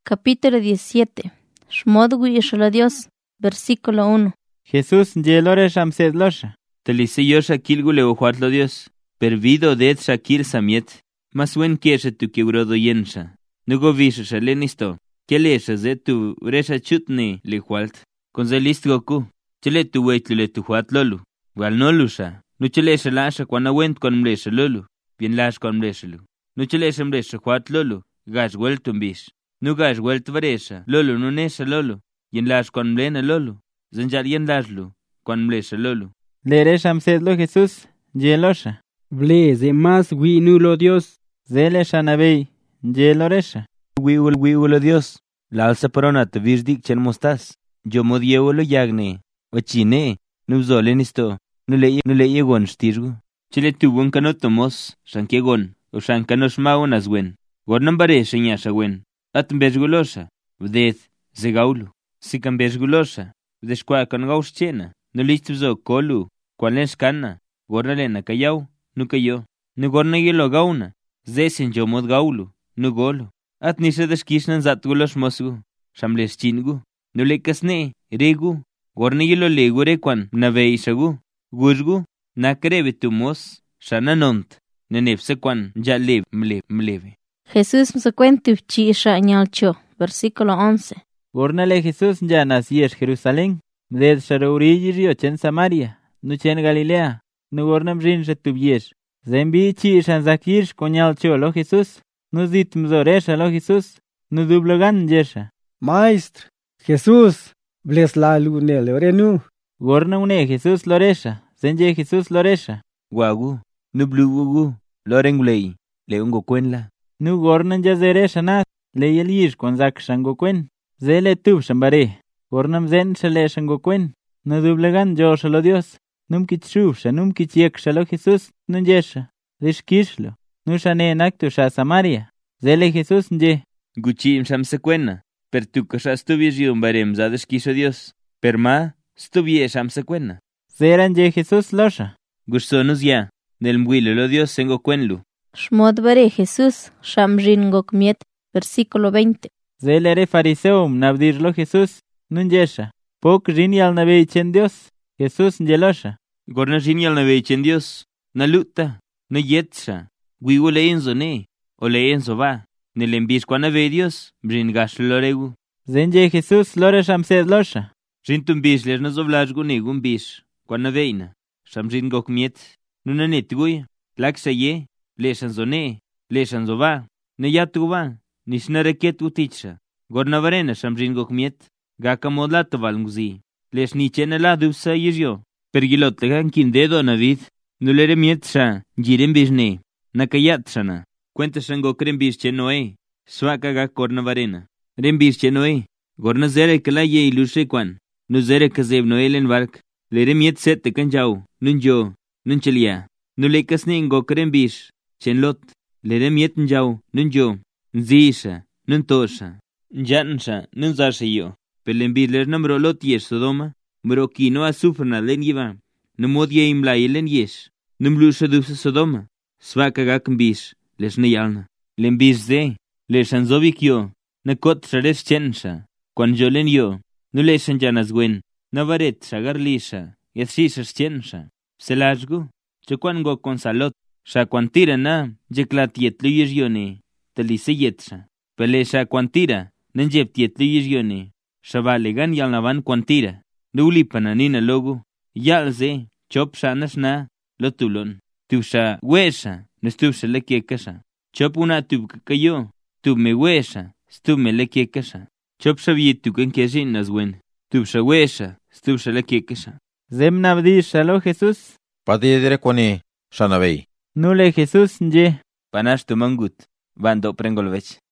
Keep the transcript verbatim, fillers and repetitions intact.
Capítulo diecisiete. Shmodgu Yeshua Dios. Versículo uno. Jesús yelore shamsed losha. Teliseyo shakil gule ojuatlo Dios. Pervido det shakir samiet. Mas wen kieshe tu kibrodo yensha. Nugo visha shalenisto. Kelesha ze tu resha chutne le hualt. Konzelist goku. Chele tu weitlule tu huat lolu. Wal no lusha. Nu chelesha lasha kwana went kon mlesha lolu. Bien lash kon mlesha lu. Nu chelesha mlesha huat lolu. Gash weltum bish. Nu gash welt varesha. Lolu nu nesha lolu. Yen lash kon mlena lolu. Zanjar yen lashlu. Kon mlesha lolu. Lere shamsed lo Jesús yelosha. Bleze más wi nulo Dios. Zele shanabei yeloresha. Wiul wiulo Dios. La alza porona te virdik chen mostas. Yo modiewolo yagne. Ochine. Nubzole nisto. Nule nule yegon stirgu. Chile tubun kanotomos. Shankegon. O shankanosh maun aswen. Gornambare shenyasha wen. Atmbezgulosha. Vdet. Zegaulu. Sikambezgulosha. Vdeshkwa kan gaus chena. Nulistubzo kolu. Kwalesh kana. Gornalena kayau. Nukayo. Nugorna yelo gauna. Zesin jomod gaulu. Nugolo. At nisha dashkishnan zatgulosh mosgu. Shamlesh chingu. Nulekasne. Regu. Gorna yelo legure kwan. Naveishagu. Guzgu. Nakrebe tumos. Shananont. Nenepse kwan. Jalev mle mleve. Jesús msecuente chi isha anyalcho. Versículo once. Gornale Jesús ya nacier Jerusalén. Mded sharouri rio chen Samaria. Nu chen Galilea. Nu gornam rin retubier. Zembi chi ishan zakir konyalcho lo Jesús. Nu zit mzoresha lo Jesús. Nu dublogan jesha. Maestro, Jesús, bles la lune lorenu. Gorna une Jesús loresha. Zenje Jesús loresha. Wagu. Nublugugu. Lorengulei. Leungo kwenla. Nu gornan jazeresha nat. Leyelir kon zak shango kwen. Zele tub shambare. Gornam zen shale shango kwen. Nu dublogan jo shalo Dios. Num kitshusha, num kitchiek shalo Jesús nun jesha. Rishkishlo. Nu shane naktu sha Samaria. Zele Jesús nje. Guchim shamsekwena. Per tu kasha stuviejium barem zadeshkisho Dios. Per ma stuvie shamsekwena. Zeran je Jesús losha. Gushonus ya. Del mbuilo lo Dios sengo kwenlu. Shmod bare Jesús. Shamrin gokmiet. Versículo veinte. Zele re fariseum nabdirlo Jesús nun jesha. Pok rini al nabei chen Dios. Jesús njelosha. Gorna rini al nabei chen Dios. Na luta. Na yetsha. Guigo leenzo ne. O leenzo va. Ne lembish kwa nabei Dios. Brin gash loregu. Zenje Jesús lore shamsed losha. Rintum bish les na zovlajgu negum bish. Kwa nabeina. Shamrin gokmiet. Nuna netguya. Laksa ye. Leshan zone. Leshan zova. Ne yatu va. Nishna reket uticha. Gorna varena shamrin gokmiet. Gaka modlata valnguzi. Les nichena la dubsa yiryo. Pergilot legan kin dedo navid. Nulere miet sha. Jiren bishne. Nakayat shana. Cuenta shango krem bish chenoe. Swaka ga korna varena. Rem bish chenoe. Gorna zere kala ye ilushe kwan. Nu zere kazeb noelen vark. Lere miet set te kanjau. Nun jo. Nun chelia. Nu lekas ne ngo krem bish. Chenlot. Lere miet njau. Nun jo. Nzisha. Nun tosha. Njansha. Nun zasha yo. Pelembir ler namro lot yesh Sodoma. Mro kino asufrna len yiva. Numodye imla yelen yesh. Numlusha dupsa Sodoma. Swaka ga kambish. Les ne yalna. Lembish ze. Les anzovik yo. Na kot shares chensha. Kwan jolen yo. Nu leshan janas gwen. Na varet shagarlisha. Yetshisha chensha. Selashgu. Chukwan go konsalot. Sha kwantira na. Jeklat yetlu yone. Talise yetsha. Pele sha kwantira. Nanjep yetlu yone. Shavalegan yalnavan kwantira. Nulipana nina logo. Yalze. Chop shanas na. Lotulon. Tusha wesha. Nestubsha lekiekasha. Chop una tubkayo. Tub me wesha. Stub me lekiekasha. Chop shavitu kan keshin naswen. Tubsha wesha. Stubsha lekiekasha. Zem nabdish shalo Jesús. Padidere kone shanabei. Nule Jesús nje. Panash tumangut. Bando prengolvech.